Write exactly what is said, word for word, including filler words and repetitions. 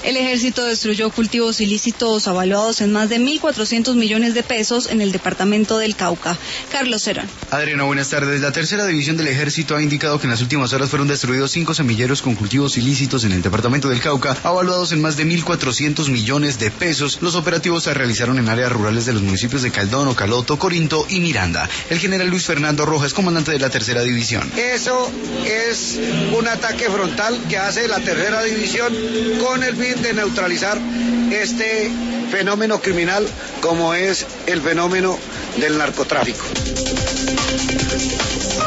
El ejército destruyó cultivos ilícitos avaluados en más de mil cuatrocientos millones de pesos en el departamento del Cauca. Carlos Cerón. Adriana, buenas tardes. La tercera división del ejército ha indicado que en las últimas horas fueron destruidos cinco semilleros con cultivos ilícitos en el departamento del Cauca, avaluados en más de mil cuatrocientos millones de pesos. Los operativos se realizaron en áreas rurales de los municipios de Caldono, Caloto, Corinto y Miranda. El general Luis Fernando Rojas, comandante de la tercera división. Eso es un ataque frontal que hace la tercera división con el fin de neutralizar este fenómeno criminal como es el fenómeno del narcotráfico.